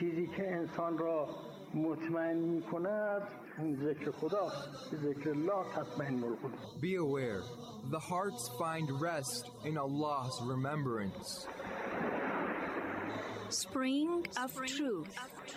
چیزی که انسان را مطمئن می‌کند ذکر خدا، ذکر الله تطمئن القلوب. Be aware, the hearts find rest in Allah's remembrance. Spring of Truth.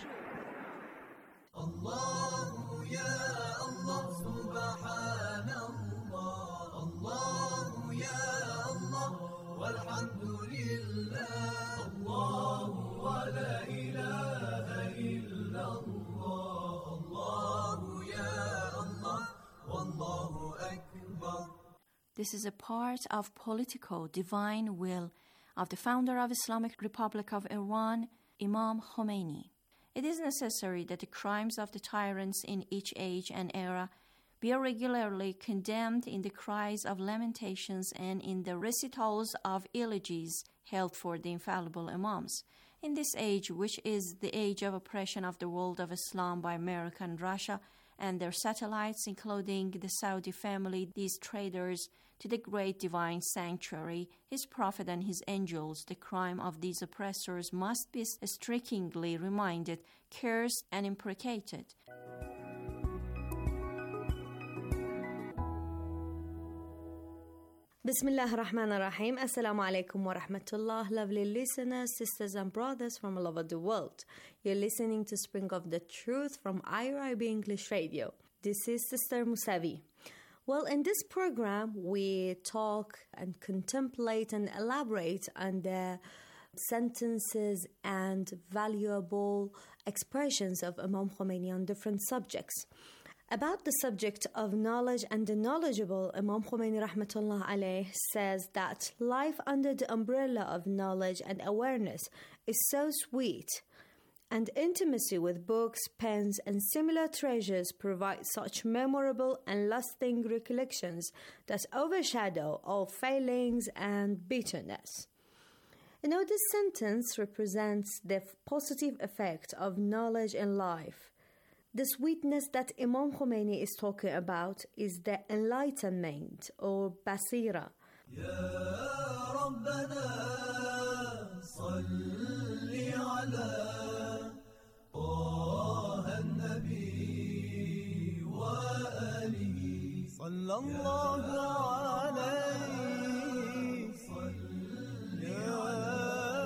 Allah ya Allah subhanallah, Allah ya Allah walhamdulillah, Allah wa la ilaha illallah, Allah ya Allah wallahu akbar. This is a part of political divine will of the founder of Islamic Republic of Iran, Imam Khomeini. It is necessary that the crimes of the tyrants in each age and era be regularly condemned in the cries of lamentations and in the recitals of elegies held for the infallible Imams. In this age, which is the age of oppression of the world of Islam by America and Russia and their satellites, including the Saudi family, these traders, to the great divine sanctuary, his prophet and his angels, the crime of these oppressors must be strikingly reminded, cursed and imprecated. Bismillah ar-Rahman ar-Rahim. Assalamu alaikum wa rahmatullah. Lovely listeners, sisters and brothers from all over the world. You're listening to Spring of the Truth from IRIB English Radio. This is Sister Musavi. Well, in this program, we talk and contemplate and elaborate on the sentences and valuable expressions of Imam Khomeini on different subjects. About the subject of knowledge and the knowledgeable, Imam Khomeini rahmatullah alayh says that life under the umbrella of knowledge and awareness is so sweet, and intimacy with books, pens, and similar treasures provide such memorable and lasting recollections that overshadow all failings and bitterness. You know, this sentence represents the positive effect of knowledge in life. The sweetness that Imam Khomeini is talking about is the enlightenment or basira. Ya Rabbana salli ala Taha an-Nabi wa alihi sallallahu alayhi salli ala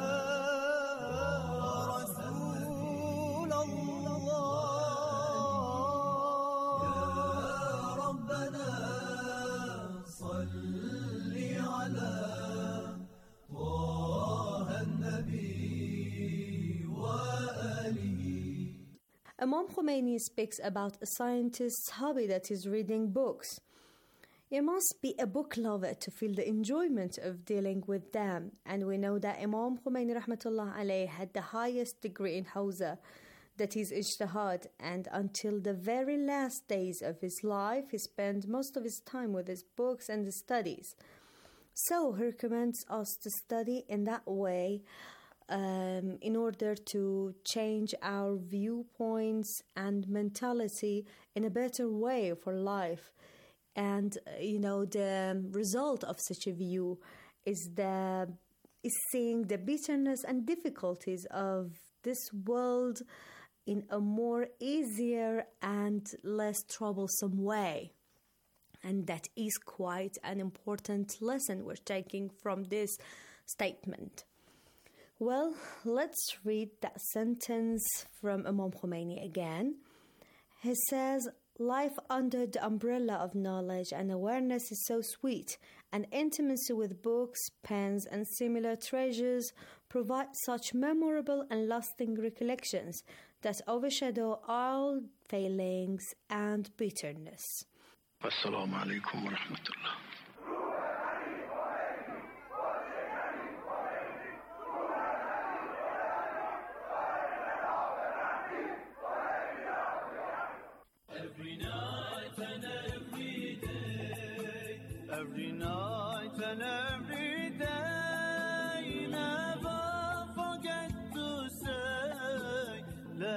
Imam Khomeini speaks about a scientist's hobby that is reading books. You must be a book lover to feel the enjoyment of dealing with them. And we know that Imam Khomeini rahmatullah alayh had the highest degree in Hawza, that is Ijtihad, and until the very last days of his life, he spent most of his time with his books and his studies. So he recommends us to study in that way, in order to change our viewpoints and mentality in a better way for life. And, the result of such a view is seeing the bitterness and difficulties of this world in a more easier and less troublesome way. And that is quite an important lesson we're taking from this statement. Well, let's read that sentence from Imam Khomeini again. He says, life under the umbrella of knowledge and awareness is so sweet, and intimacy with books, pens, and similar treasures provide such memorable and lasting recollections that overshadow all failings and bitterness. Assalamu alaikum wa rahmatullah. Every night and every day, every night and every day, never forget to say La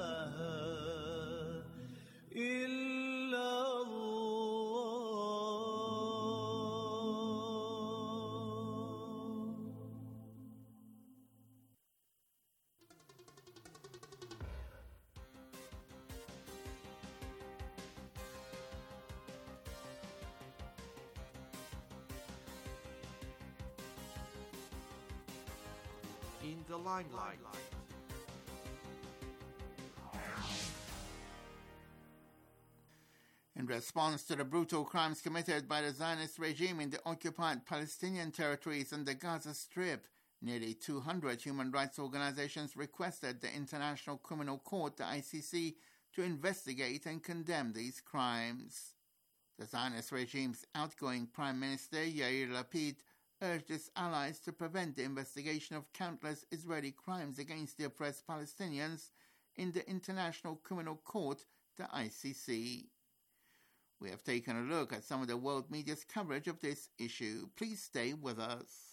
ilaha illallah. in the limelight. In response to the brutal crimes committed by the Zionist regime in the occupied Palestinian territories and the Gaza Strip, nearly 200 human rights organizations requested the International Criminal Court, the ICC, to investigate and condemn these crimes. The Zionist regime's outgoing Prime Minister, Yair Lapid, urged its allies to prevent the investigation of countless Israeli crimes against the oppressed Palestinians in the International Criminal Court, the ICC. We have taken a look at some of the world media's coverage of this issue. Please stay with us.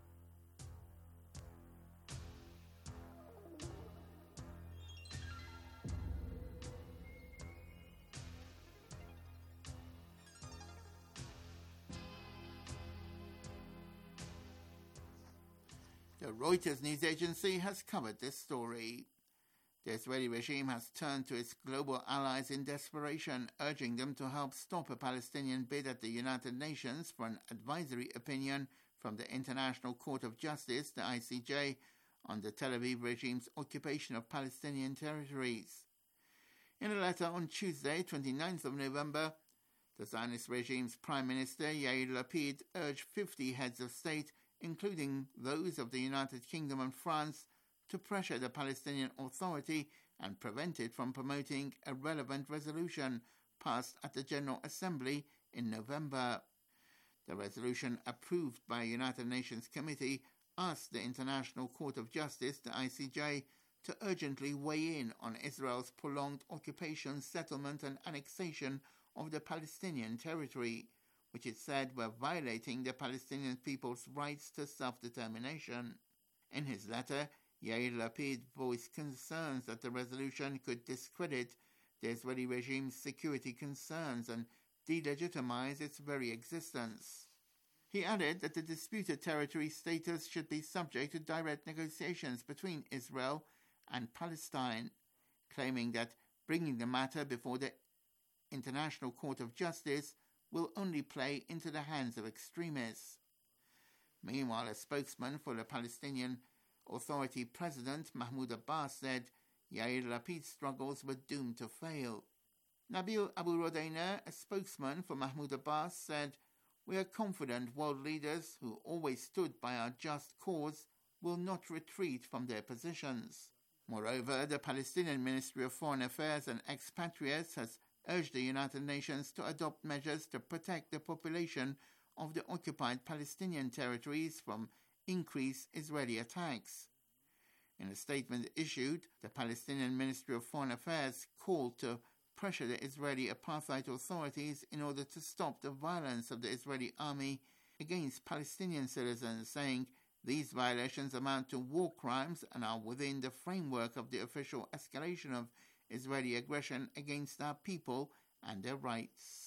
The Reuters news agency has covered this story. The Israeli regime has turned to its global allies in desperation, urging them to help stop a Palestinian bid at the United Nations for an advisory opinion from the International Court of Justice, the ICJ, on the Tel Aviv regime's occupation of Palestinian territories. In a letter on Tuesday, 29th of November, the Zionist regime's Prime Minister Yair Lapid urged 50 heads of state, including those of the United Kingdom and France, to pressure the Palestinian Authority and prevent it from promoting a relevant resolution passed at the General Assembly in November. The resolution, approved by a United Nations committee, asked the International Court of Justice, the ICJ, to urgently weigh in on Israel's prolonged occupation, settlement and annexation of the Palestinian territory, which it said were violating the Palestinian people's rights to self-determination. In his letter, Yair Lapid voiced concerns that the resolution could discredit the Israeli regime's security concerns and delegitimize its very existence. He added that the disputed territory status should be subject to direct negotiations between Israel and Palestine, claiming that bringing the matter before the International Court of Justice will only play into the hands of extremists. Meanwhile, a spokesman for the Palestinian Authority President Mahmoud Abbas said Yair Lapid's struggles were doomed to fail. Nabil Abu Rodaina, a spokesman for Mahmoud Abbas, said, "We are confident world leaders who always stood by our just cause will not retreat from their positions." Moreover, the Palestinian Ministry of Foreign Affairs and Expatriates has urged the United Nations to adopt measures to protect the population of the occupied Palestinian territories from increased Israeli attacks. In a statement issued, the Palestinian Ministry of Foreign Affairs called to pressure the Israeli apartheid authorities in order to stop the violence of the Israeli army against Palestinian citizens, saying these violations amount to war crimes and are within the framework of the official escalation of Israeli aggression against our people and their rights.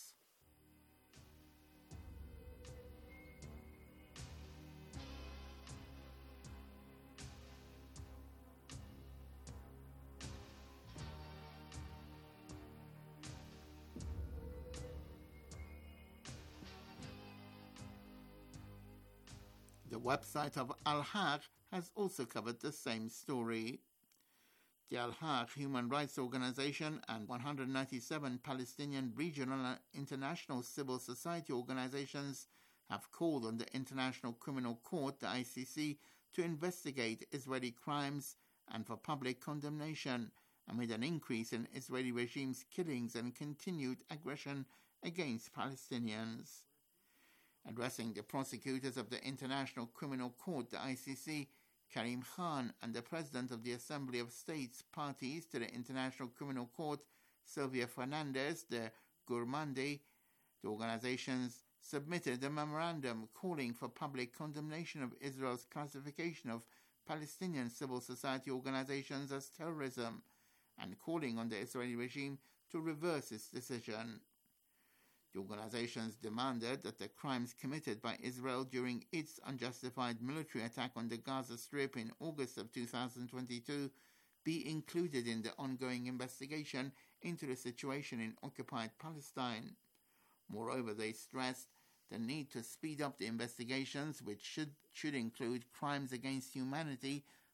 The website of Al-Haq has also covered the same story. The Al-Haq Human Rights Organization and 197 Palestinian regional and international civil society organizations have called on the International Criminal Court, the ICC, to investigate Israeli crimes and for public condemnation amid an increase in Israeli regime's killings and continued aggression against Palestinians. Addressing the prosecutors of the International Criminal Court, the ICC, Karim Khan, and the President of the Assembly of States parties to the International Criminal Court, Sylvia Fernandez de Gurmandi, the organizations submitted a memorandum calling for public condemnation of Israel's classification of Palestinian civil society organizations as terrorism and calling on the Israeli regime to reverse its decision. The organizations demanded that the crimes committed by Israel during its unjustified military attack on the Gaza Strip in August of 2022 be included in the ongoing investigation into the situation in occupied Palestine. Moreover, they stressed the need to speed up the investigations, which should include crimes against humanity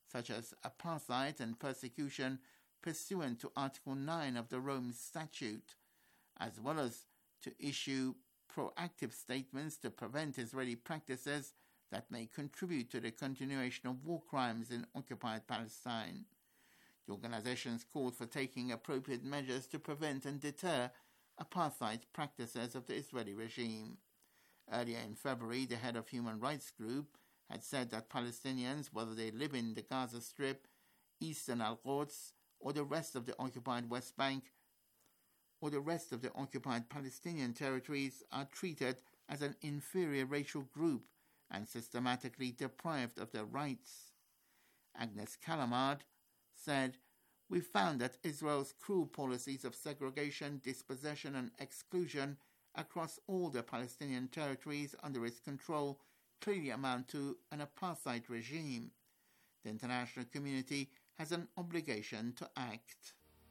such as apartheid and persecution pursuant to Article 9 of the Rome Statute, as well as to issue proactive statements to prevent Israeli practices that may contribute to the continuation of war crimes in occupied Palestine. The organizations called for taking appropriate measures to prevent and deter apartheid practices of the Israeli regime. Earlier in February, the head of Human Rights Group had said that Palestinians, whether they live in the Gaza Strip, Eastern Al-Quds, or the rest of the occupied West Bank, or the rest of the occupied Palestinian territories, are treated as an inferior racial group and systematically deprived of their rights. Agnes Kalamard said, "We found that Israel's cruel policies of segregation, dispossession and exclusion across all the Palestinian territories under its control clearly amount to an apartheid regime. The international community has an obligation to act."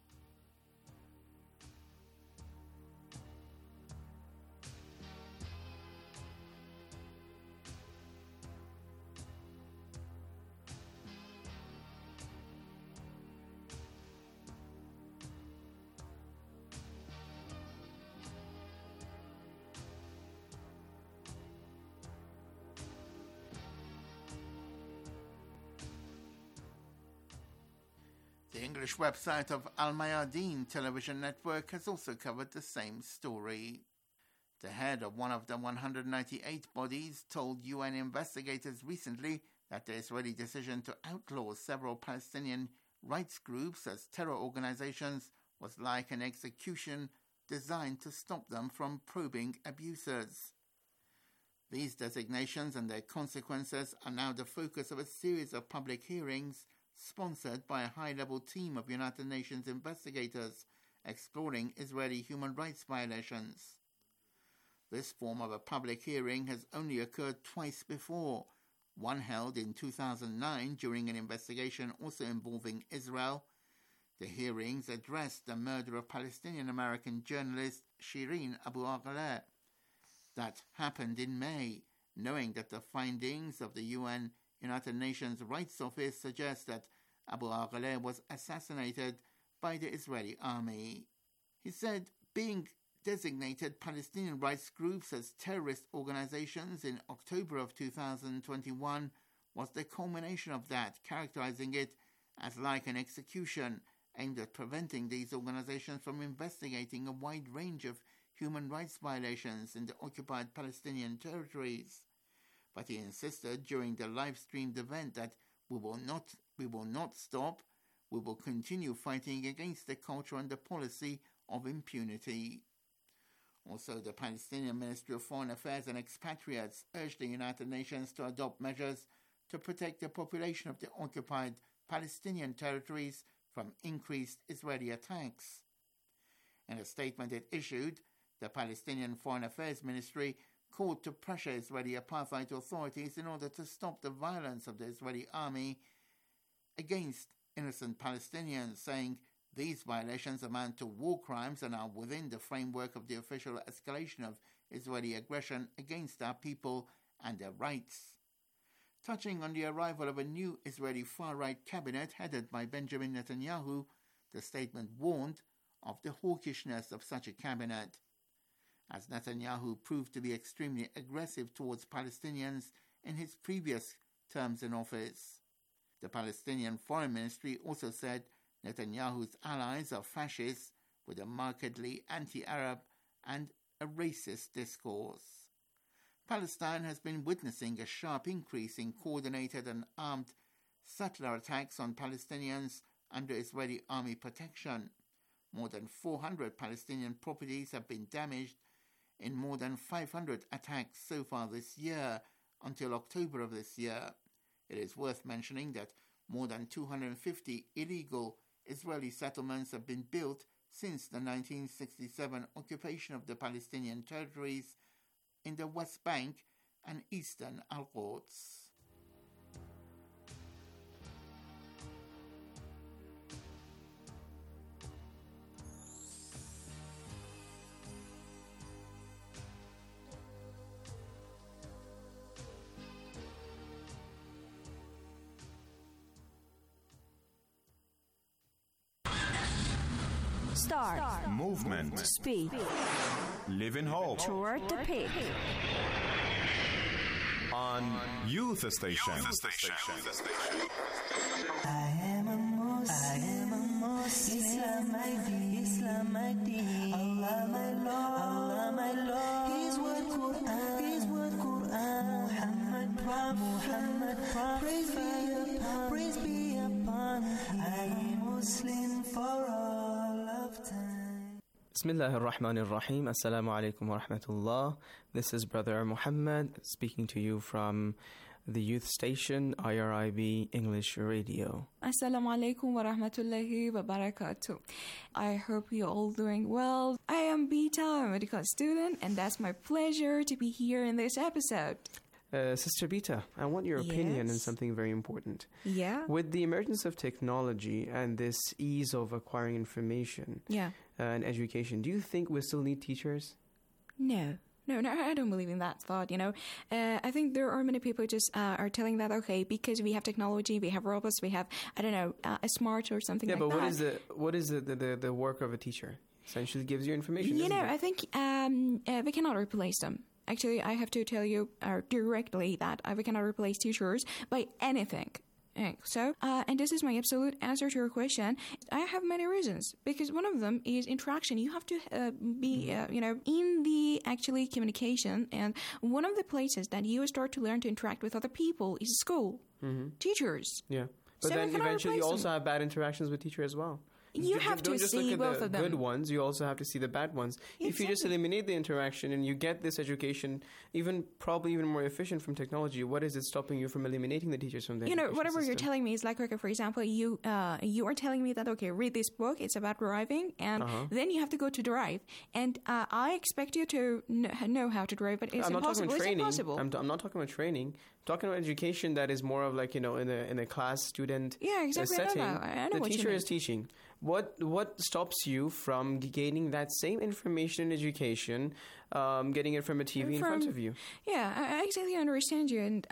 The English website of Al Mayadeen television network has also covered the same story. The head of one of the 198 bodies told UN investigators recently that the Israeli decision to outlaw several Palestinian rights groups as terror organizations was like an execution designed to stop them from probing abusers. These designations and their consequences are now the focus of a series of public hearings sponsored by a high-level team of United Nations investigators exploring Israeli human rights violations. This form of a public hearing has only occurred twice before, one held in 2009 during an investigation also involving Israel. The hearings addressed the murder of Palestinian-American journalist Shireen Abu Akleh. That happened in May, knowing that the findings of the United Nations Rights Office suggest that Abu Akleh was assassinated by the Israeli army. He said being designated Palestinian rights groups as terrorist organizations in October of 2021 was the culmination of that, characterizing it as like an execution aimed at preventing these organizations from investigating a wide range of human rights violations in the occupied Palestinian territories. But he insisted during the live-streamed event that we will not stop, we will continue fighting against the culture and the policy of impunity. Also, the Palestinian Ministry of Foreign Affairs and Expatriates urged the United Nations to adopt measures to protect the population of the occupied Palestinian territories from increased Israeli attacks. In a statement it issued, the Palestinian Foreign Affairs Ministry called to pressure Israeli apartheid authorities in order to stop the violence of the Israeli army against innocent Palestinians, saying these violations amount to war crimes and are within the framework of the official escalation of Israeli aggression against our people and their rights. Touching on the arrival of a new Israeli far-right cabinet headed by Benjamin Netanyahu, the statement warned of the hawkishness of such a cabinet, as Netanyahu proved to be extremely aggressive towards Palestinians in his previous terms in office. The Palestinian Foreign Ministry also said Netanyahu's allies are fascists with a markedly anti-Arab and a racist discourse. Palestine has been witnessing a sharp increase in coordinated and armed settler attacks on Palestinians under Israeli army protection. More than 400 Palestinian properties have been damaged in more than 500 attacks so far this year, until October of this year. It is worth mentioning that more than 250 illegal Israeli settlements have been built since the 1967 occupation of the Palestinian territories in the West Bank and Eastern Al-Quds. Start. Movement. Speed. Live in hope. Toward the peak. On Youth Station. I am a Muslim, Islam my deen, Allah my Lord, His word Quran, Muhammad Prophet, praise be upon, I am Muslim for all of time. Bismillah ar-Rahman ar-Rahim. Assalamu alaikum wa rahmatullah. This is Brother Muhammad speaking to you from the Youth Station, IRIB English Radio. Assalamu alaikum wa rahmatullahi wa barakatuh. I hope you're all doing well. I am Bita, a medical student, and that's my pleasure to be here in this episode. Sister Bita, I want your opinion on Yes. something very important. Yeah? With the emergence of technology and this ease of acquiring information Yeah. and education, do you think we still need teachers? No, I don't believe in that thought, I think there are many people just are telling that, okay, because we have technology, we have robots, we have, a smart or something Yeah, like but that. what is the work of a teacher? Essentially gives you information, You isn't know, it? I think we cannot replace them. Actually, I have to tell you directly that we cannot replace teachers by anything. So, and this is my absolute answer to your question. I have many reasons, because one of them is interaction. You have to be, in the actually communication, and one of the places that you start to learn to interact with other people is school, teachers. Yeah. But So then we cannot eventually you replace also them. have bad interactions with teachers as well. You have Don't to just see look at both the of them. good ones, you also have to see the bad ones. If you just Exactly. eliminate the interaction and you get this education probably even more efficient from technology, what is it stopping you from eliminating the teachers from the education Whatever you're system? telling me is like, okay, for example, you are telling me that, okay, read this book, it's about driving, and then you have to go to drive. And I expect you to know how to drive, but it's I'm not talking impossible. about It's training. impossible. I'm not talking about training. I'm talking about education that is more of like, in a class student Yeah, exactly. setting. I know The what you teacher mean. is teaching. What stops you from gaining that same information and education, getting it from a TV in front of you? Yeah, I exactly understand you, and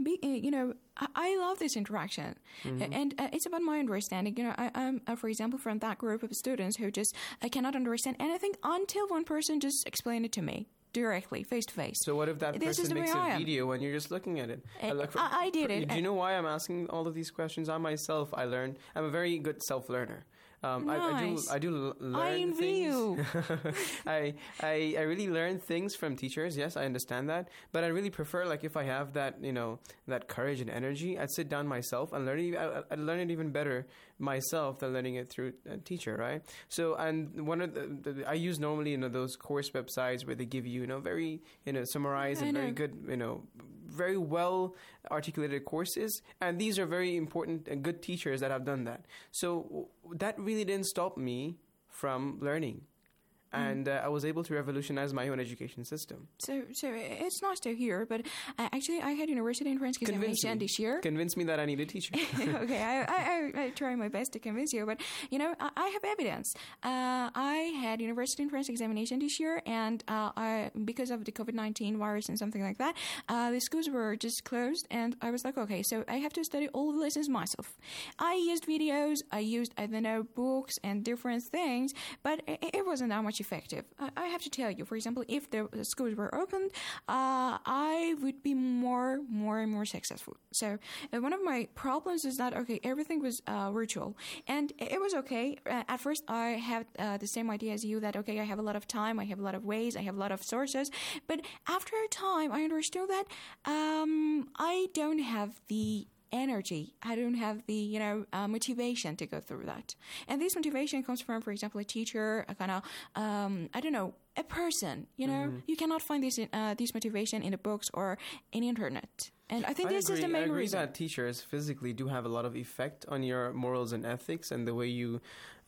I love this interaction, and it's about my understanding. I'm, for example, from that group of students who just cannot understand anything until one person just explained it to me directly, face to face. So what if that This is person the makes way I a am. video and you're just looking at it? I did it. Do you know why I'm asking all of these questions? I'm a very good self-learner. Nice. I do learn I envy things. you. I really learn things from teachers. Yes, I understand that, but I really prefer, like, if I have that that courage and energy, I'd sit down myself and I'd learn it even better myself than learning it through a teacher, right? So, and one of I use normally those course websites where they give you very summarized and very good very well articulated courses, and these are very important and good teachers that have done that. So that really didn't stop me from learning, and I was able to revolutionize my own education system. So it's nice to hear, but actually I had university entrance examination this year. Convince me that I need a teacher. Okay, I try my best to convince you, but I have evidence. I had university entrance examination this year, and because of the COVID-19 virus and something like that, the schools were just closed, and I was like, okay, so I have to study all the lessons myself. I used videos, I used books and different things, but it wasn't that much effective. I have to tell you, for example, if the schools were opened, I would be more and more successful. So one of my problems is that, okay, everything was virtual, and it was okay. At first, I had the same idea as you that, okay, I have a lot of time, I have a lot of ways, I have a lot of sources, but after a time, I understood that I don't have the energy. I don't have the motivation to go through that, and this motivation comes from, for example, a teacher, a kind of a person. You cannot find this motivation in the books or in the internet. And I think this is the main I agree reason. that teachers physically do have a lot of effect on your morals and ethics and the way you,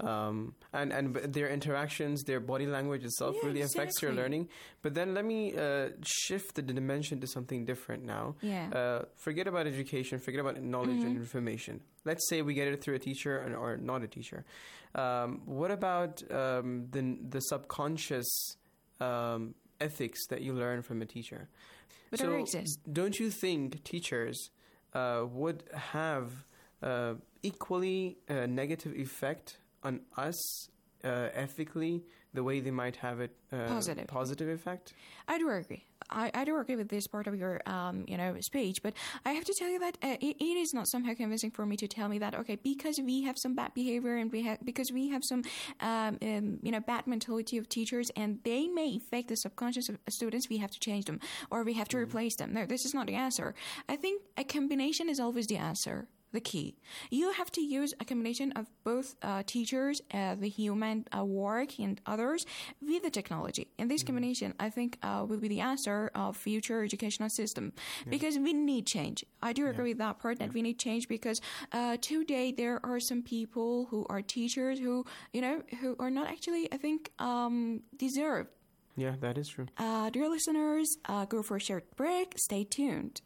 and their interactions, their body language itself really affects your exactly. learning. But then let me shift the dimension to something different now. Yeah. Forget about education, forget about knowledge and information. Let's say we get it through a teacher or not a teacher. What about the subconscious ethics that you learn from a teacher? But So they exist. don't you think teachers would have equally negative effect on us ethically the way they might have it positive effect? I do agree. I do agree with this part of your speech, but I have to tell you that it is not somehow convincing for me to tell me that, okay, because we have some bad behavior and because we have some bad mentality of teachers and they may affect the subconscious of students, we have to change them or we have to replace them. No, this is not the answer. I think a combination is always the answer. The key. You have to use a combination of both teachers, the human work, and others with the technology. And this combination, I think, will be the answer of future educational system because we need change. I do agree with that part that we need change because today there are some people who are teachers who are not actually, I think, deserved. Yeah, that is true. Dear listeners, go for a short break. Stay tuned.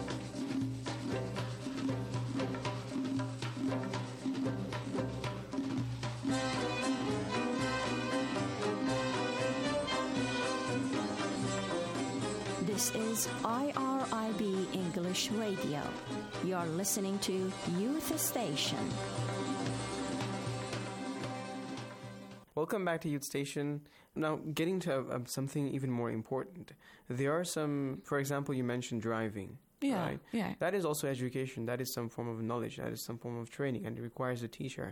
This is IRIB English Radio. You're listening to Youth Station. Welcome back to Youth Station. Now, getting to something even more important. There are some, for example, you mentioned driving. Yeah, right? yeah. That is also education. That is some form of knowledge. That is some form of training, and it requires a teacher.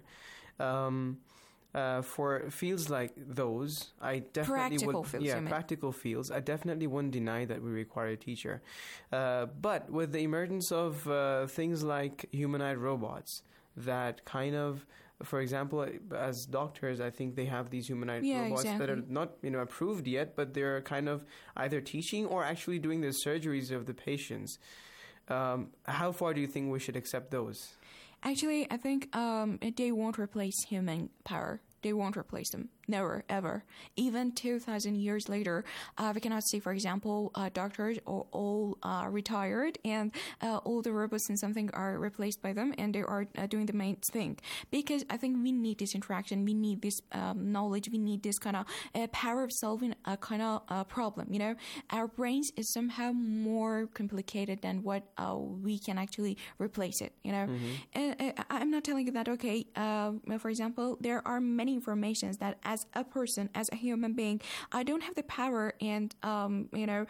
For fields like those, I definitely practical fields. I definitely wouldn't deny that we require a teacher. But with the emergence of things like humanoid robots, that kind of, for example, as doctors, I think they have these humanoid robots that are not approved yet, but they're kind of either teaching or actually doing the surgeries of the patients. How far do you think we should accept those? Actually, I think they won't replace human power. They won't replace them. Never, ever. Even 2,000 years later, we cannot see, for example, doctors are all retired and all the robots and something are replaced by them and they are doing the main thing. Because I think we need this interaction, we need this knowledge, we need this kind of power of solving a kind of problem. Our brains is somehow more complicated than what we can actually replace it. I'm not telling you that, okay, for example, there are many informations that as a person, as a human being, I don't have the power and, I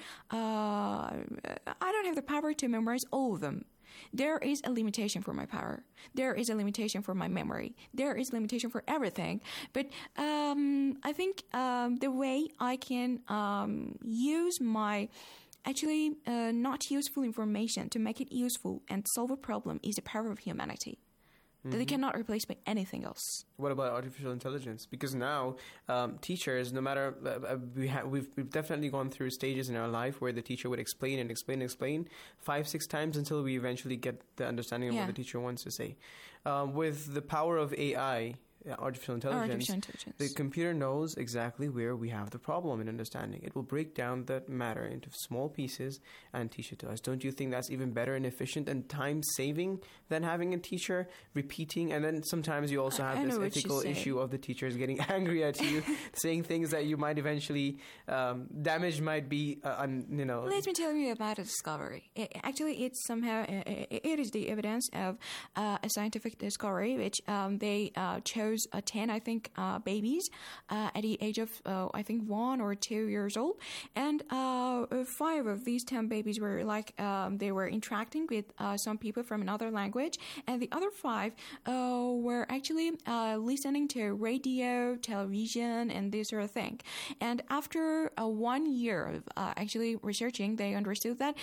don't have the power to memorize all of them. There is a limitation for my power. There is a limitation for my memory. There is a limitation for everything. But I think the way I can use my actually not useful information to make it useful and solve a problem is the power of humanity. That they cannot replace by anything else. What about artificial intelligence? Because now teachers, no matter we've definitely gone through stages in our life where the teacher would explain 5-6 times until we eventually get the understanding of what the teacher wants to say. With the power of AI, artificial intelligence, the computer knows exactly where we have the problem in understanding. It will break down that matter into small pieces and teach it to us. Don't you think that's even better and efficient and time-saving than having a teacher repeating? And then sometimes you also have this ethical issue of the teachers getting angry at you, saying things that you might eventually damage might be, Let me tell you about a discovery. It's somehow, it is the evidence of a scientific discovery, which they chose 10, I think, babies at the age of, 1 or 2 years old. And 5 of these 10 babies were like, they were interacting with some people from another language. And the other 5 were actually listening to radio, television, and this sort of thing. And after 1 year of actually researching, they understood that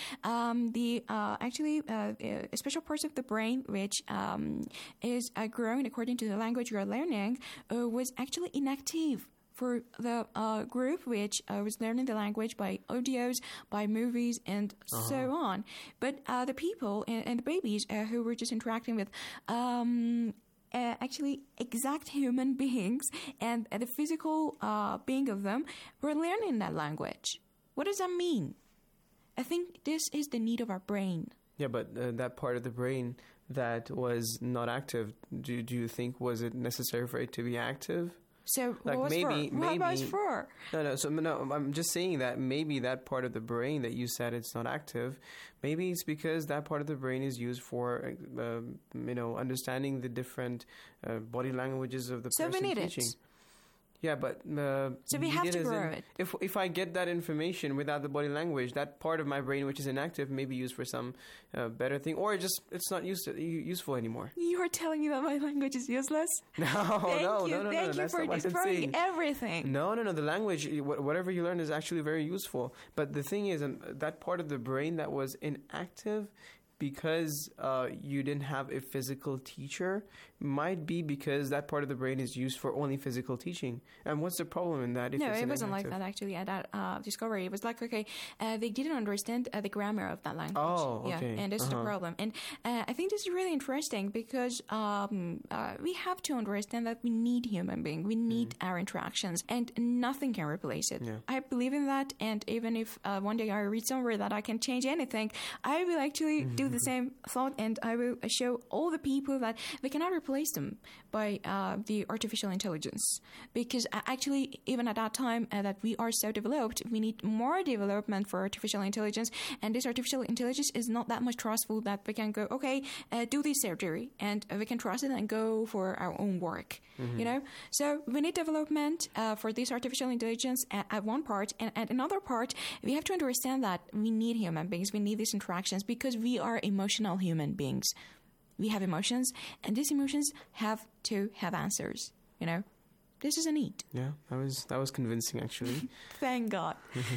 special parts of the brain, which is growing according to the language you are learning, was actually inactive for the group which was learning the language by audios, by movies, and so on. But the people and the babies who were just interacting with actually exact human beings and the physical being of them were learning that language. What does that mean? I think this is the need of our brain. Yeah, but that part of the brain that was not active, do you think, was it necessary for it to be active? So like what was for? No, I'm just saying that maybe that part of the brain that you said it's not active, maybe it's because that part of the brain is used for, understanding the different body languages of the person teaching. Yeah, but So we have to grow it. If I get that information without the body language, that part of my brain which is inactive may be used for some better thing, or it's not useful anymore. You're telling me that my language is useless? No, Thank no. you That's for not what I'm destroying saying. everything. No. The language, whatever you learn, is actually very useful. But the thing is, that part of the brain that was inactive because you didn't have a physical teacher might be because that part of the brain is used for only physical teaching. And what's the problem in that? If No, it's it wasn't inactive? like that actually at that discovery. It was like, okay, they didn't understand the grammar of that language. Oh, okay. Yeah, and this is the problem. And I think this is really interesting because we have to understand that we need human beings. We need our interactions, and nothing can replace it. Yeah. I believe in that, and even if one day I read somewhere that I can change anything, I will actually do the same thought, and I will show all the people that we cannot replace them by the artificial intelligence. Because actually, even at that time that we are so developed, we need more development for artificial intelligence, and this artificial intelligence is not that much trustful that we can go, okay, do this surgery, and we can trust it and go for our own work. You know, so we need development for this artificial intelligence at one part, and at another part, we have to understand that we need human beings. We need these interactions because we are emotional human beings. We have emotions, and these emotions have to have answers. You know, this is a need. Yeah, that was convincing actually. Thank God.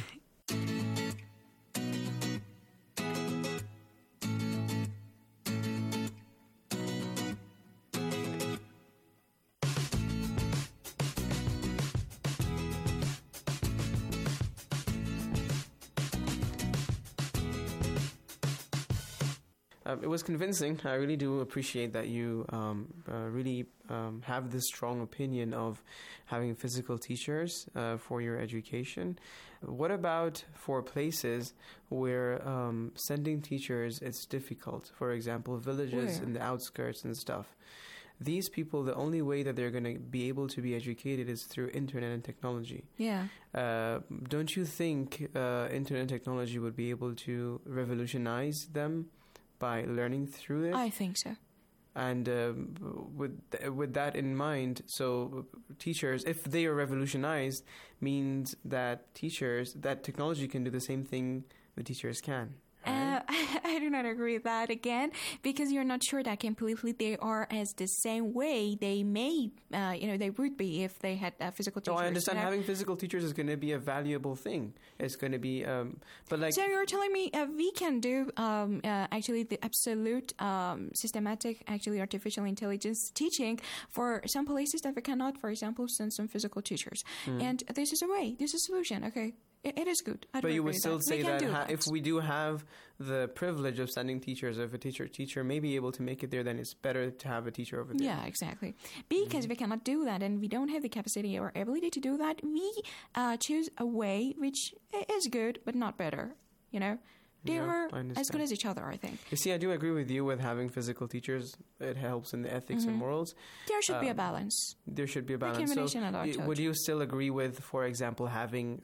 It was convincing. I really do appreciate that you really have this strong opinion of having physical teachers for your education. What about for places where sending teachers it's difficult? For example, villages in the outskirts and stuff. These people, the only way that they're going to be able to be educated is through internet and technology. Yeah. Don't you think internet and technology would be able to revolutionize them by learning through it? I think so. And with that in mind, so teachers, if they are revolutionized, means that technology can do the same thing the teachers can. Right? I do not agree with that again, because you're not sure that completely they are as the same way they may, they would be if they had physical teachers. No, I understand having physical teachers is going to be a valuable thing. It's going to be, but like. So you're telling me we can do actually the absolute systematic, actually artificial intelligence teaching for some places that we cannot, for example, send some physical teachers. And this is a way, this is a solution, okay? It is good. But you would still say that if we do have the privilege of sending teachers, if a teacher may be able to make it there, then it's better to have a teacher over there. Yeah, exactly. Because we cannot do that and we don't have the capacity or ability to do that, we choose a way which is good but not better, you know? They are as good as each other, I think. You see, I do agree with you with having physical teachers. It helps in the ethics and morals. There should be a balance. There should be a balance. Would you still agree with, for example, having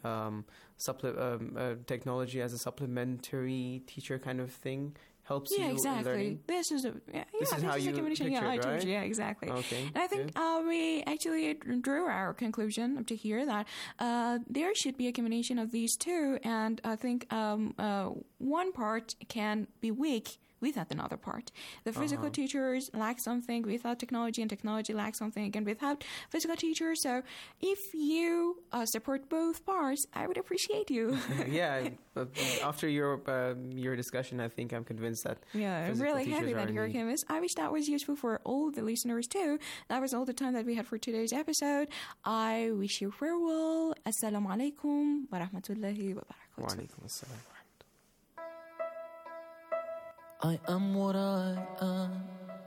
technology as a supplementary teacher kind of thing? Helps you in learning? This is how you picture it, right? Yeah, exactly. Okay. And I think we actually drew our conclusion up to here that there should be a combination of these two, and I think one part can be weak without another part. The physical teachers lack something without technology, and technology lacks something again without physical teachers. So if you support both parts, I would appreciate you. Yeah, after your discussion, I think I'm convinced that I'm really happy that you're convinced. I wish that was useful for all the listeners too. That was all the time that we had for today's episode. I wish you farewell. Assalamu alaikum wa rahmatullahi wa barakatuh. Wa alaikum assalam. I am what I am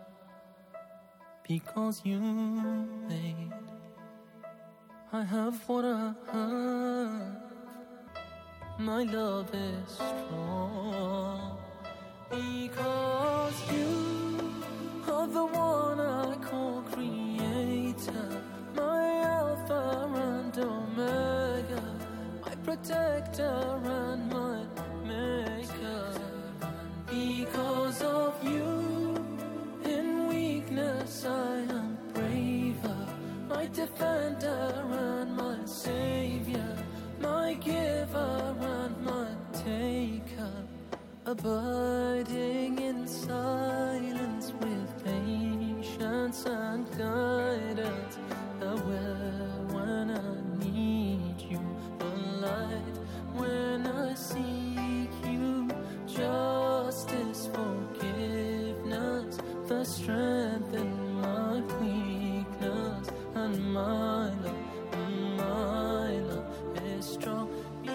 because you made. I have what I have. My love is strong because you are the one I call creator, my Alpha and Omega, my protector and my maker. Because of you, in weakness I am braver, my defender and abiding in silence with patience and guidance, aware when I need you, the light when I seek you, justice, forgiveness, the strength in my weakness, and my love is strong.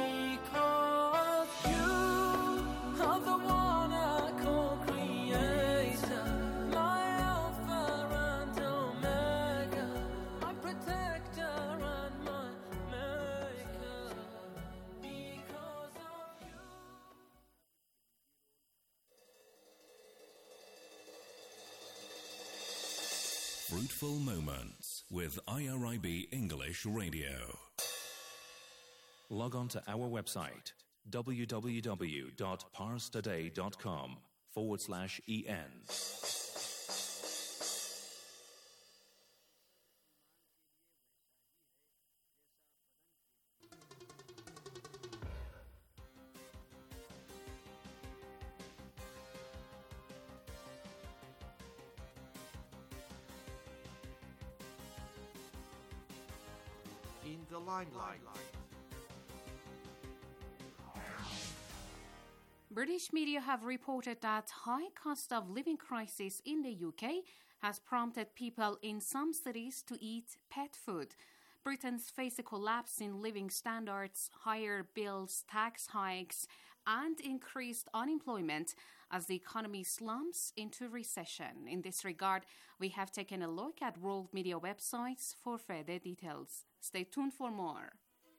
Fruitful Moments with IRIB English Radio. Log on to our website www.parstoday.com/en. In the limelight. British media have reported that high cost of living crisis in the UK has prompted people in some cities to eat pet food. Britons face a collapse in living standards, higher bills, tax hikes, and increased unemployment as the economy slumps into recession. In this regard, we have taken a look at world media websites for further details. Stay tuned for more.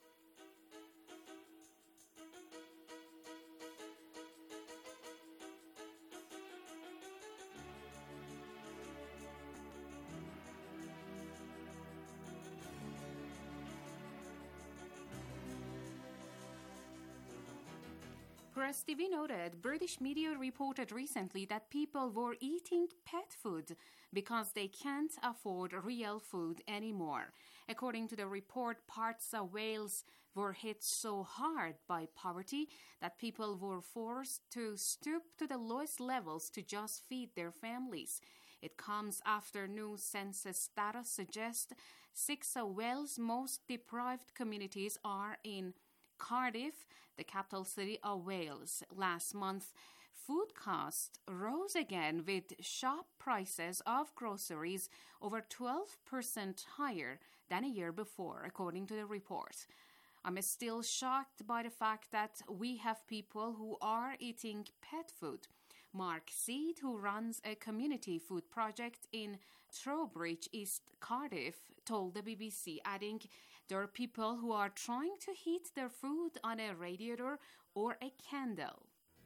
Press TV noted British media reported recently that people were eating pet food because they can't afford real food anymore. According to the report, parts of Wales were hit so hard by poverty that people were forced to stoop to the lowest levels to just feed their families. It comes after new census data suggests 6 of Wales' most deprived communities are in Cardiff, the capital city of Wales. Last month, food costs rose again with shop prices of groceries over 12% higher than a year before, according to the report. I'm still shocked by the fact that we have people who are eating pet food. Mark Seed, who runs a community food project in Trowbridge, East Cardiff, told the BBC, adding, there are people who are trying to heat their food on a radiator or a candle.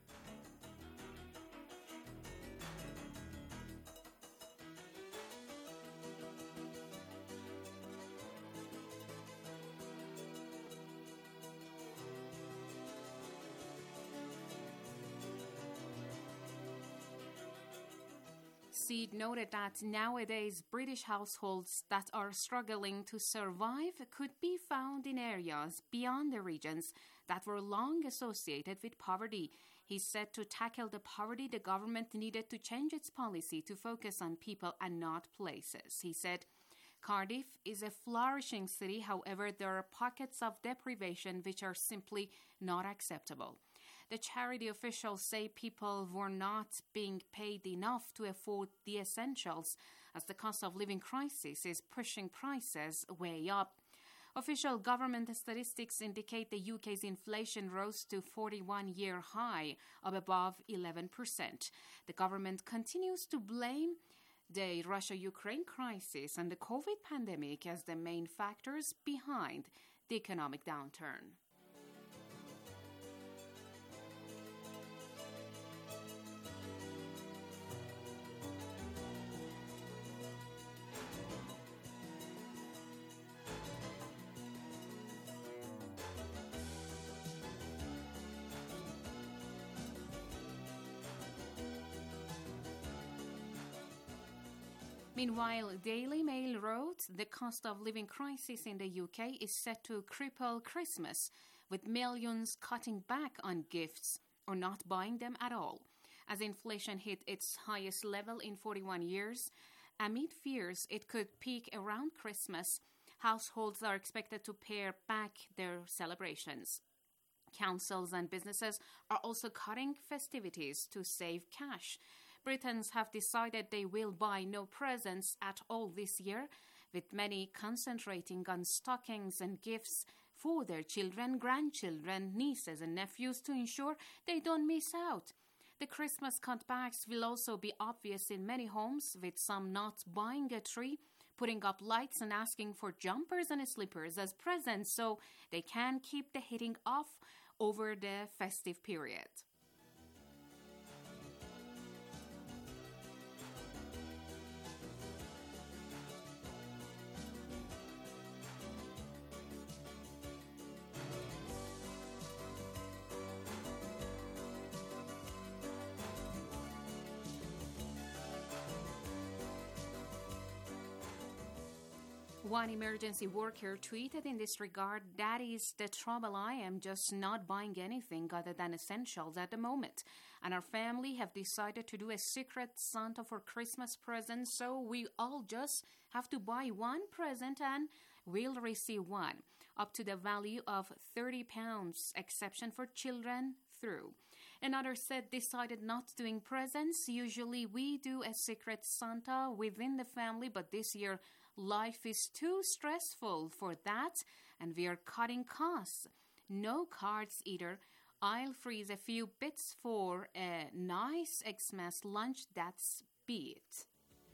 Seed noted that nowadays British households that are struggling to survive could be found in areas beyond the regions that were long associated with poverty. He said to tackle the poverty, the government needed to change its policy to focus on people and not places. He said, Cardiff is a flourishing city, however, there are pockets of deprivation which are simply not acceptable. The charity officials say people were not being paid enough to afford the essentials as the cost of living crisis is pushing prices way up. Official government statistics indicate the UK's inflation rose to 41-year high of above 11%. The government continues to blame the Russia-Ukraine crisis and the COVID pandemic as the main factors behind the economic downturn. Meanwhile, Daily Mail wrote, the cost of living crisis in the UK is set to cripple Christmas, with millions cutting back on gifts or not buying them at all. As inflation hit its highest level in 41 years, amid fears it could peak around Christmas, households are expected to pare back their celebrations. Councils and businesses are also cutting festivities to save cash. Britons have decided they will buy no presents at all this year, with many concentrating on stockings and gifts for their children, grandchildren, nieces and nephews to ensure they don't miss out. The Christmas cutbacks will also be obvious in many homes, with some not buying a tree, putting up lights and asking for jumpers and slippers as presents so they can keep the heating off over the festive period. One emergency worker tweeted in this regard, "That is the trouble. I am just not buying anything other than essentials at the moment. And our family have decided to do a secret Santa for Christmas presents, so we all just have to buy one present and we'll receive one, up to the value of £30, exception for children through." Another said, "Decided not doing presents. Usually we do a secret Santa within the family, but this year life is too stressful for that, and we are cutting costs. No cards either. I'll freeze a few bits for a nice Xmas lunch, that's be it."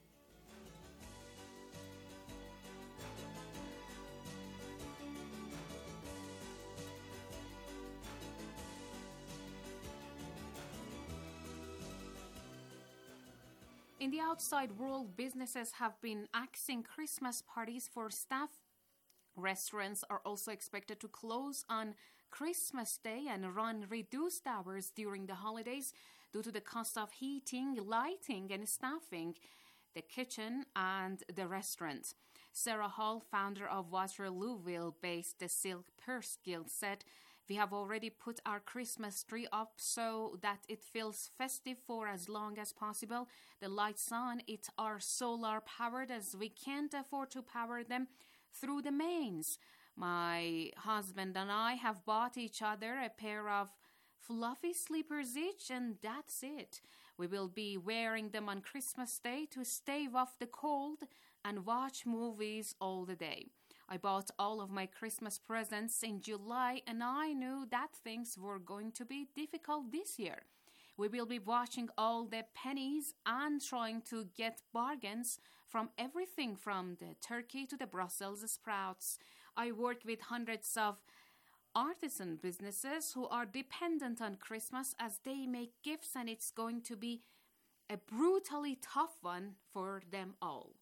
In the outside world, businesses have been axing Christmas parties for staff. Restaurants are also expected to close on Christmas Day and run reduced hours during the holidays due to the cost of heating, lighting, and staffing the kitchen and the restaurant. Sarah Hall, founder of Waterlooville-based The Silk Purse Guild, said, "We have already put our Christmas tree up so that it feels festive for as long as possible. The lights on it are solar powered as we can't afford to power them through the mains. My husband and I have bought each other a pair of fluffy sleepers each, and that's it. We will be wearing them on Christmas Day to stave off the cold and watch movies all the day. I bought all of my Christmas presents in July, and I knew that things were going to be difficult this year. We will be watching all the pennies and trying to get bargains from everything from the turkey to the Brussels sprouts. I work with hundreds of artisan businesses who are dependent on Christmas as they make gifts, and it's going to be a brutally tough one for them all."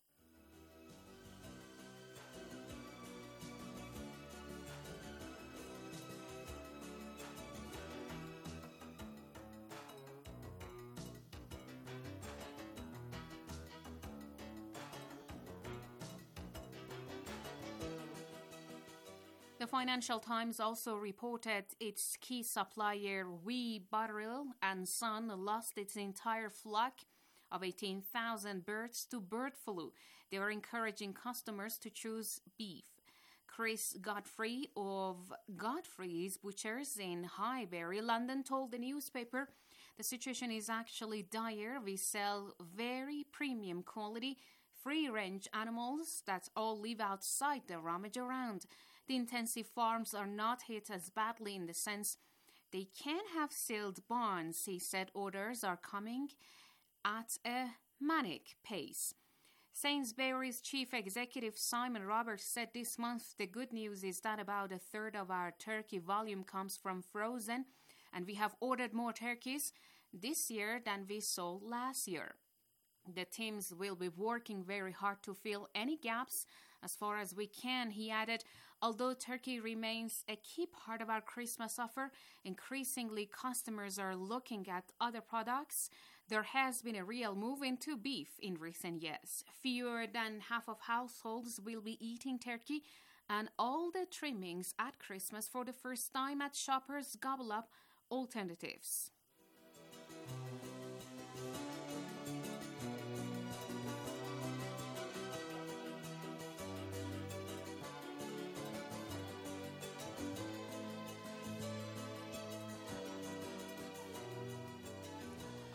The Financial Times also reported its key supplier, Wee Butterill and Son, lost its entire flock of 18,000 birds to bird flu. They are encouraging customers to choose beef. Chris Godfrey of Godfrey's Butchers in Highbury, London, told the newspaper, "The situation is actually dire. We sell very premium quality, free-range animals that all live outside the rummage around. The intensive farms are not hit as badly in the sense they can have sealed barns," he said. "Orders are coming at a manic pace." Sainsbury's chief executive Simon Roberts said this month, "The good news is that about a third of our turkey volume comes from frozen, and we have ordered more turkeys this year than we sold last year. The teams will be working very hard to fill any gaps as far as we can," he added. "Although turkey remains a key part of our Christmas offer, increasingly customers are looking at other products. There has been a real move into beef in recent years. Fewer than half of households will be eating turkey, and all the trimmings at Christmas for the first time at shoppers gobble up alternatives."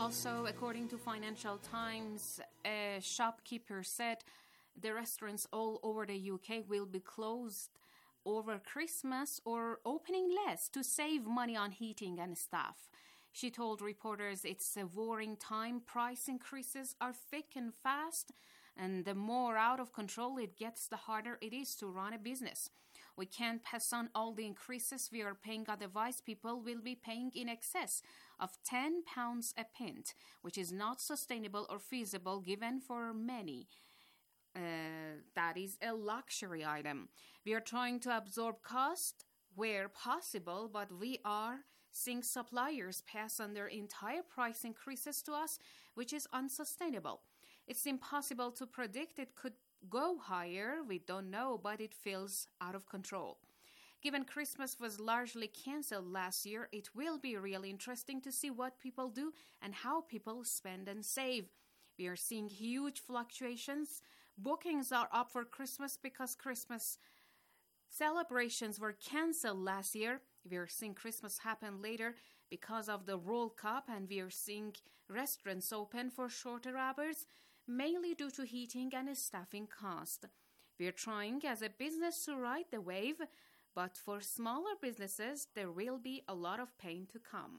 Also, according to Financial Times, a shopkeeper said the restaurants all over the UK will be closed over Christmas or opening less to save money on heating and stuff. She told reporters it's a worrying time. Price increases are thick and fast, and the more out of control it gets, the harder it is to run a business. We can't pass on all the increases we are paying, otherwise people will be paying in excess of £10 a pint, which is not sustainable or feasible given for many. That is a luxury item. We are trying to absorb cost where possible, but we are seeing suppliers pass on their entire price increases to us, which is unsustainable. It's impossible to predict. It could go higher. We don't know, but it feels out of control. Given Christmas was largely cancelled last year, it will be really interesting to see what people do and how people spend and save. We are seeing huge fluctuations. Bookings are up for Christmas because Christmas celebrations were cancelled last year. We are seeing Christmas happen later because of the World Cup, and we are seeing restaurants open for shorter hours, mainly due to heating and staffing cost. We are trying as a business to ride the wave, but for smaller businesses, there will be a lot of pain to come.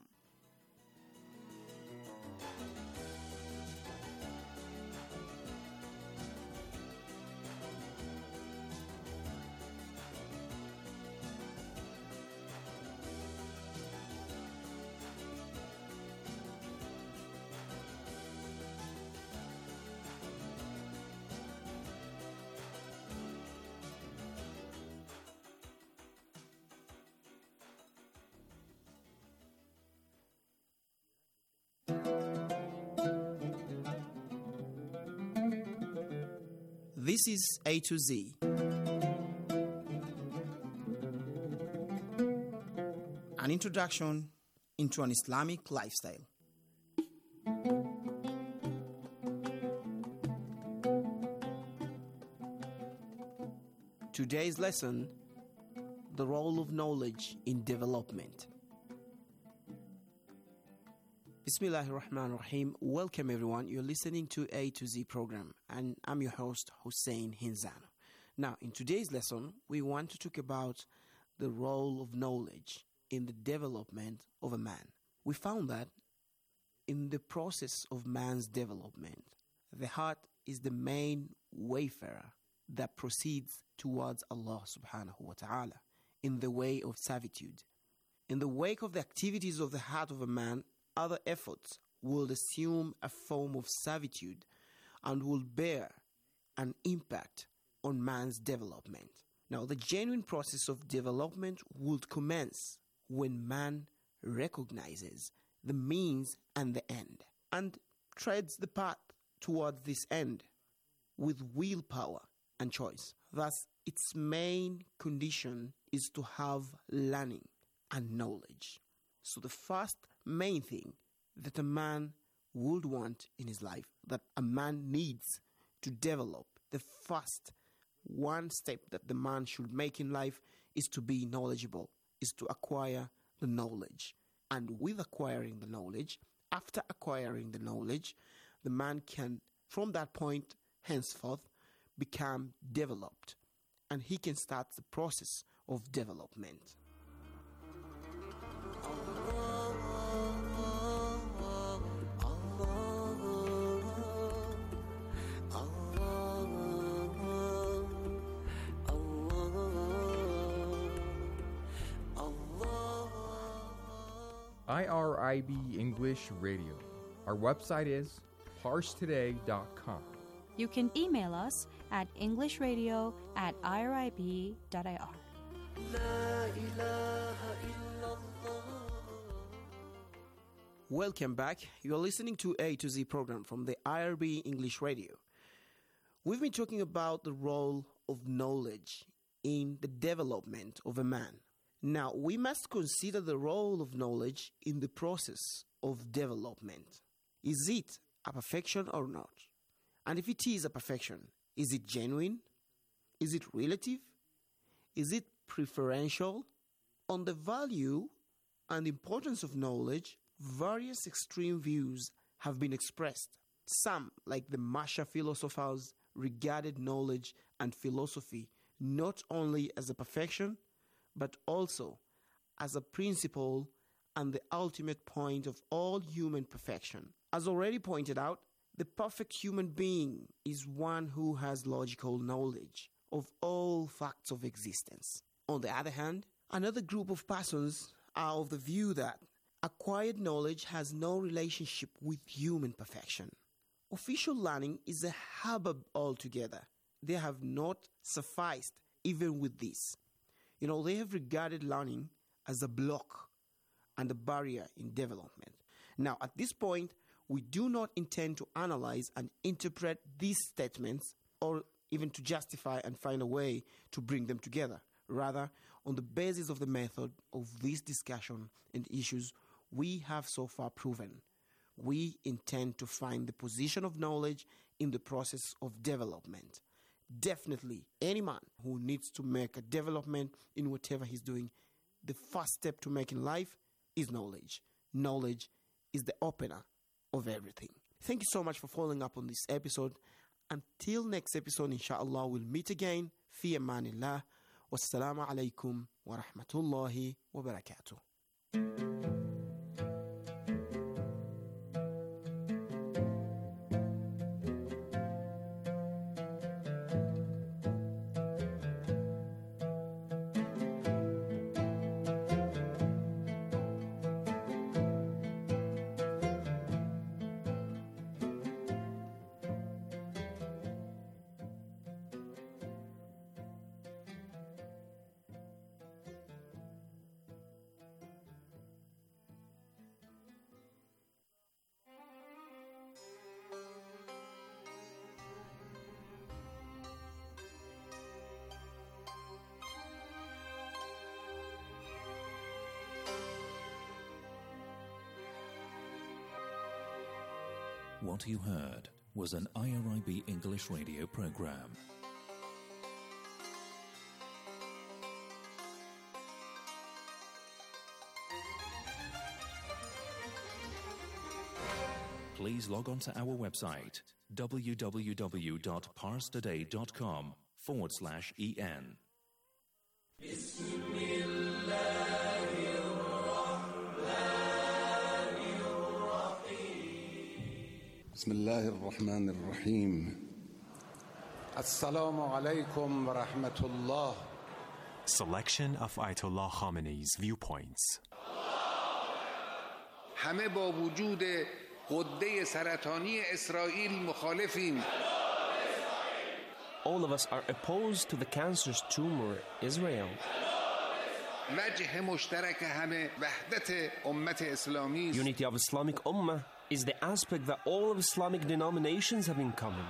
This is A to Z. An introduction into an Islamic lifestyle. Today's lesson: the role of knowledge in development. Bismillahirrahmanirrahim. Welcome everyone. You're listening to A to Z program, and I'm your host Hussein Hinzano. Now, in today's lesson, we want to talk about the role of knowledge in the development of a man. We found that in the process of man's development, the heart is the main wayfarer that proceeds towards Allah subhanahu wa ta'ala in the way of servitude. In the wake of the activities of the heart of a man, other efforts will assume a form of servitude and will bear an impact on man's development. Now, the genuine process of development would commence when man recognizes the means and the end and treads the path towards this end with willpower and choice. Thus, its main condition is to have learning and knowledge. So the first main thing that a man would want in his life, that a man needs to develop, the first one step that the man should make in life is to be knowledgeable, is to acquire the knowledge. And with acquiring the knowledge, after acquiring the knowledge, the man can, from that point henceforth, become developed. And he can start the process of development. IRIB English Radio. Our website is parstoday.com. You can email us at englishradio@irib.ir. Welcome back. You're listening to A to Z program from the IRB English Radio. We've been talking about the role of knowledge in the development of a man. Now, we must consider the role of knowledge in the process of development. Is it a perfection or not? And if it is a perfection, is it genuine? Is it relative? Is it preferential? On the value and importance of knowledge, various extreme views have been expressed. Some, like the Masha philosophers, regarded knowledge and philosophy not only as a perfection, but also as a principle and the ultimate point of all human perfection. As already pointed out, the perfect human being is one who has logical knowledge of all facts of existence. On the other hand, another group of persons are of the view that acquired knowledge has no relationship with human perfection. Official learning is a hubbub altogether. They have not sufficed even with this. They have regarded learning as a block and a barrier in development. Now, at this point, we do not intend to analyze and interpret these statements or even to justify and find a way to bring them together. Rather, on the basis of the method of this discussion and issues we have so far proven, we intend to find the position of knowledge in the process of development. Definitely, any man who needs to make a development in whatever he's doing, the first step to make in life is knowledge. Knowledge is the opener of everything. Thank you so much for following up on this episode. Until next episode, inshallah, we'll meet again. Fi amanillah. Wassalamu alaikum wa rahmatullahi wa barakatuh. What you heard was an IRIB English radio program. Please log on to our website www.parstoday.com/en. بسم الله الرحمن الرحيم السلام عليكم ورحمة الله. Selection of Ayatollah Khamenei's viewpoints. همه با وجود غده سرطانی اسرائیل مخالفیم. All of us are opposed to the cancerous tumor Israel. وجه مشترک همه وحدت امت اسلامی. Unity of Islamic Ummah is the aspect that all of Islamic denominations have in common.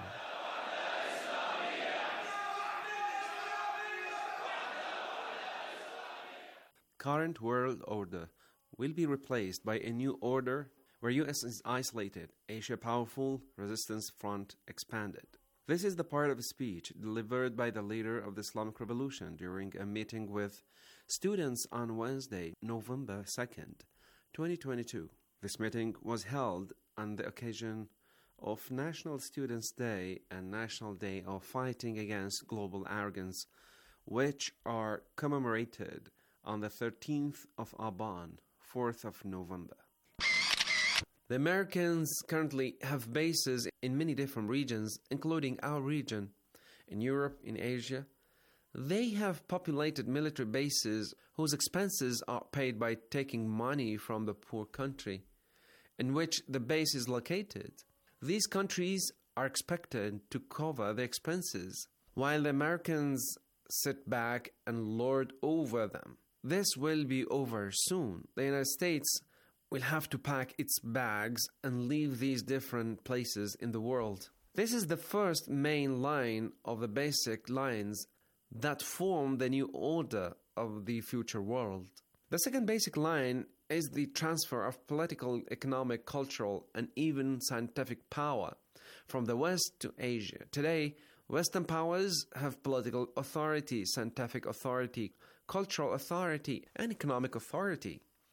Current world order will be replaced by a new order where US is isolated, Asia powerful, resistance front expanded. This is the part of a speech delivered by the leader of the Islamic Revolution during a meeting with students on Wednesday, November 2nd, 2022. This meeting was held on the occasion of National Students' Day and National Day of Fighting Against Global Arrogance, which are commemorated on the 13th of Aban, 4th of November. The Americans currently have bases in many different regions, including our region, in Europe, in Asia. They have populated military bases whose expenses are paid by taking money from the poor country in which the base is located. These countries are expected to cover the expenses, while the Americans sit back and lord over them. This will be over soon. The United States will have to pack its bags and leave these different places in the world. This is the first main line of the basic lines that form the new order of the future world. The second basic line is the transfer of political, economic, cultural, and even scientific power from the West to Asia. Today, Western powers have political authority, scientific authority, cultural authority, and economic authority.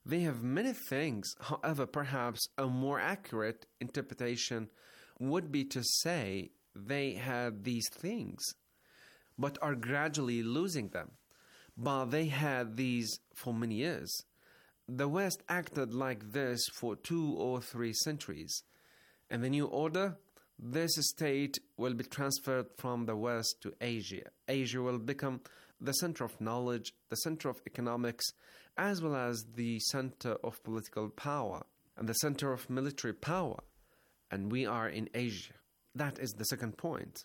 They have many things. However, perhaps a more accurate interpretation would be to say they had these things, but are gradually losing them. But they had these for many years. The West acted like this for 2 or 3 centuries. In the new order, this state will be transferred from the West to Asia. Asia will become the center of knowledge, the center of economics, as well as the center of political power and the center of military power. And we are in Asia. That is the second point.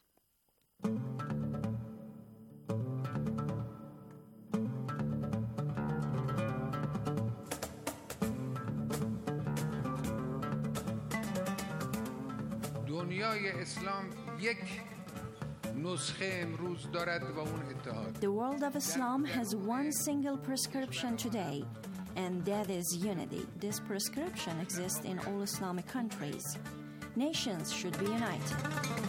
دنیای اسلام یک نسخه امروز دارد و اون اتحاد. The world of Islam has one single prescription today, and that is unity. This prescription exists in all Islamic countries. Nations should be united.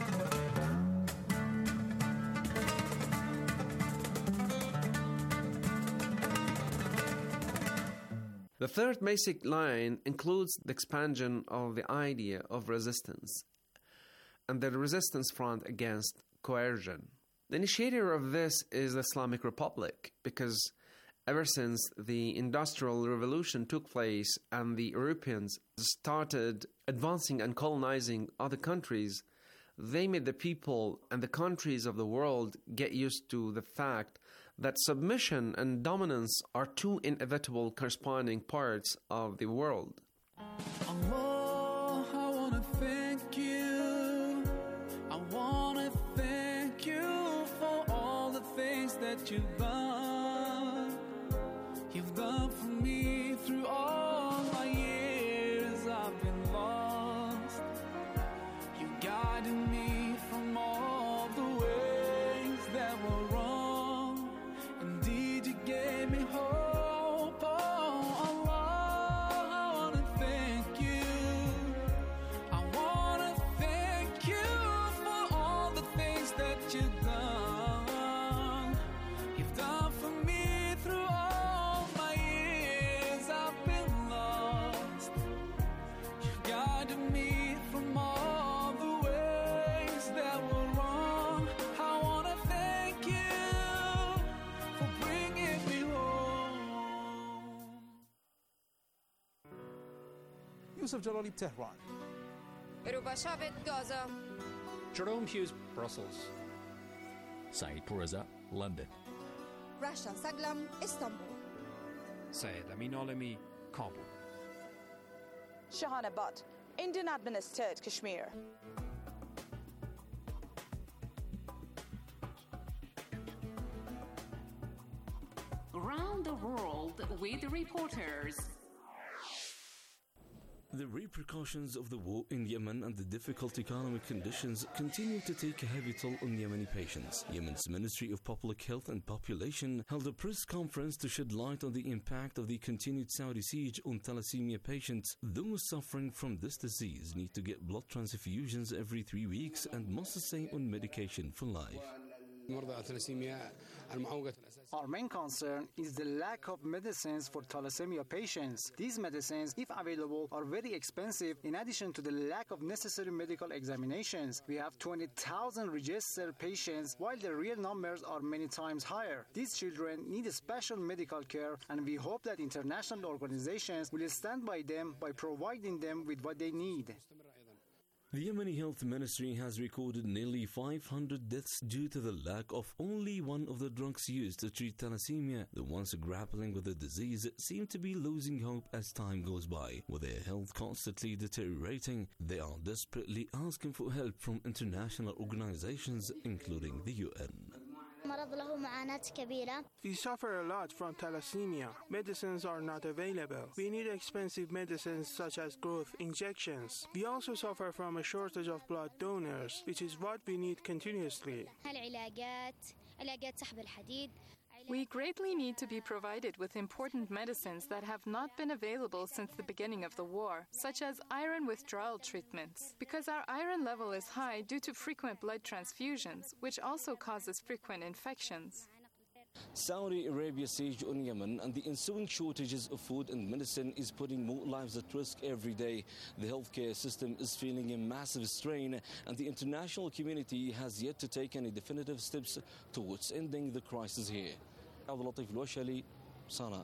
The third basic line includes the expansion of the idea of resistance and the resistance front against coercion. The initiator of this is the Islamic Republic, because ever since the Industrial Revolution took place and the Europeans started advancing and colonizing other countries, they made the people and the countries of the world get used to the fact that submission and dominance are two inevitable corresponding parts of the world. Allah, I want to thank you. I want to thank you for all the things that you've done. You've done for me through all my years I've been lost. You guided me from all the ways that were wrong. Indeed, you gave me hope. Oh, Allah, I want to thank you. I want to thank you for all the things that you've done. You've done for me through all my years I've been lost. You've guided me from all the ways that were wrong. I want to thank you for bringing me home. Yusuf Jalali, Tehran. Ruba Shabit, Gaza. Jerome Hughes, Brussels. Saeed Pourreza, London. Rasha Saglam, Istanbul. Syed Amin Alami, Kabul. Shahana Butt, Indian administered Kashmir. Around the world with reporters. The repercussions of the war in Yemen and the difficult economic conditions continue to take a heavy toll on Yemeni patients. Yemen's Ministry of Public Health and Population held a press conference to shed light on the impact of the continued Saudi siege on thalassemia patients. Those suffering from this disease need to get blood transfusions every 3 weeks and must stay on medication for life. Our main concern is the lack of medicines for thalassemia patients. These medicines, if available, are very expensive. In addition to the lack of necessary medical examinations, we have 20,000 registered patients, while the real numbers are many times higher. These children need special medical care, and we hope that international organizations will stand by them by providing them with what they need. The Yemeni Health Ministry has recorded nearly 500 deaths due to the lack of only one of the drugs used to treat thalassemia. The ones grappling with the disease seem to be losing hope as time goes by. With their health constantly deteriorating, they are desperately asking for help from international organizations, including the UN. We suffer a lot from thalassemia. Medicines are not available. We need expensive medicines such as growth injections. We also suffer from a shortage of blood donors, which is what we need continuously. We greatly need to be provided with important medicines that have not been available since the beginning of the war, such as iron withdrawal treatments, because our iron level is high due to frequent blood transfusions, which also causes frequent infections. Saudi Arabia's siege on Yemen and the ensuing shortages of food and medicine is putting more lives at risk every day. The healthcare system is feeling a massive strain, and the international community has yet to take any definitive steps towards ending the crisis here. Abdul Latif Al-Washali, Sana.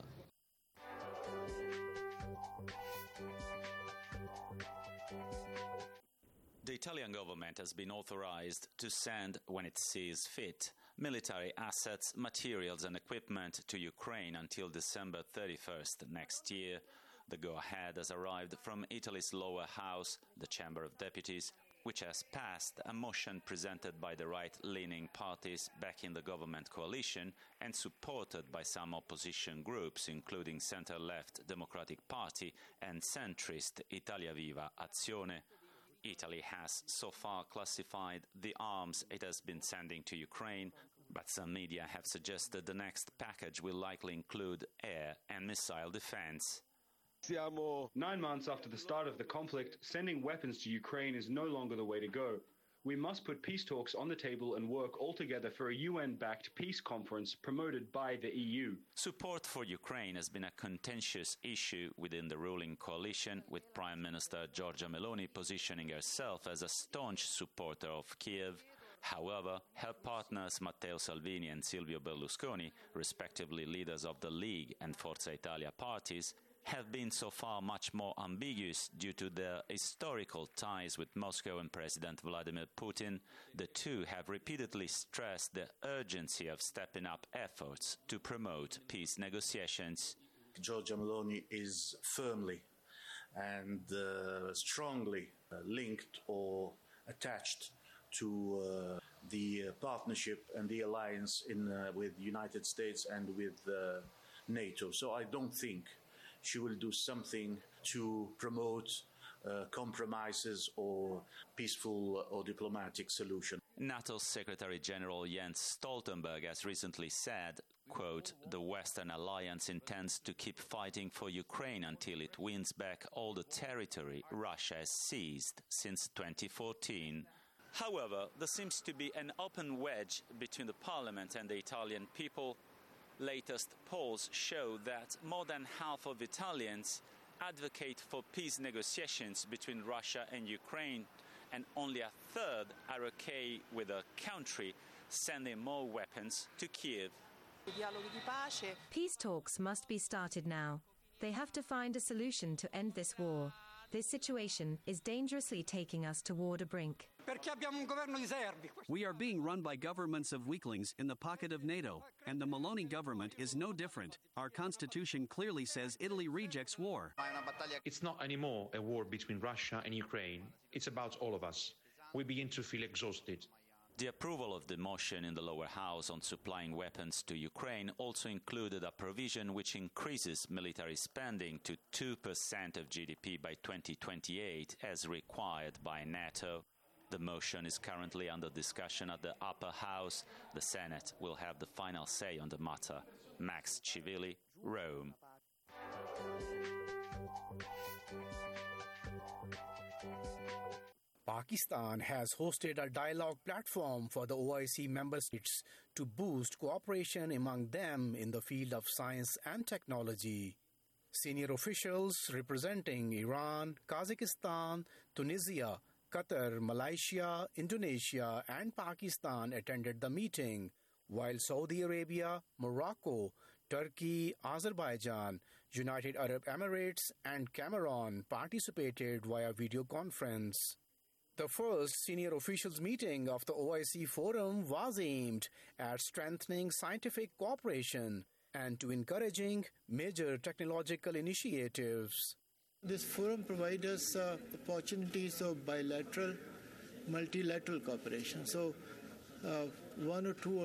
The Italian government has been authorized to send, when it sees fit, military assets, materials and equipment to Ukraine until December 31st next year. The go-ahead has arrived from Italy's lower house, the Chamber of Deputies, which has passed a motion presented by the right-leaning parties backing the government coalition and supported by some opposition groups, including centre-left Democratic Party and centrist Italia Viva Azione. Italy has so far classified the arms it has been sending to Ukraine, but some media have suggested the next package will likely include air and missile defense. 9 months after the start of the conflict, sending weapons to Ukraine is no longer the way to go. We must put peace talks on the table and work all together for a UN-backed peace conference promoted by the EU. Support for Ukraine has been a contentious issue within the ruling coalition, with Prime Minister Giorgia Meloni positioning herself as a staunch supporter of Kiev. However, her partners Matteo Salvini and Silvio Berlusconi, respectively leaders of the League and Forza Italia parties, have been so far much more ambiguous due to their historical ties with Moscow and President Vladimir Putin. The two have repeatedly stressed the urgency of stepping up efforts to promote peace negotiations. Giorgia Meloni is firmly and strongly linked or attached to the partnership and the alliance with the United States and with NATO. So I don't think she will do something to promote compromises or peaceful or diplomatic solution. NATO Secretary General Jens Stoltenberg has recently said, quote, "The Western Alliance intends to keep fighting for Ukraine until it wins back all the territory Russia has seized since 2014. However, there seems to be an open wedge between the parliament and the Italian people. Latest polls show that more than half of Italians advocate for peace negotiations between Russia and Ukraine, and only a third are okay with a country sending more weapons to Kiev. Peace talks must be started now. They have to find a solution to end this war. This situation is dangerously taking us toward a brink. We are being run by governments of weaklings in the pocket of NATO, and the Meloni government is no different. Our constitution clearly says Italy rejects war. It's not anymore a war between Russia and Ukraine. It's about all of us. We begin to feel exhausted. The approval of the motion in the lower house on supplying weapons to Ukraine also included a provision which increases military spending to 2% of GDP by 2028 as required by NATO. The motion is currently under discussion at the upper house. The Senate will have the final say on the matter. Max Civili, Rome. Pakistan has hosted a dialogue platform for the OIC member states to boost cooperation among them in the field of science and technology. Senior officials representing Iran, Kazakhstan, Tunisia, Qatar, Malaysia, Indonesia, and Pakistan attended the meeting, while Saudi Arabia, Morocco, Turkey, Azerbaijan, United Arab Emirates, and Cameroon participated via video conference. The first senior officials meeting of the OIC Forum was aimed at strengthening scientific cooperation and to encouraging major technological initiatives. This forum provides us opportunities of bilateral, multilateral cooperation. So, one or two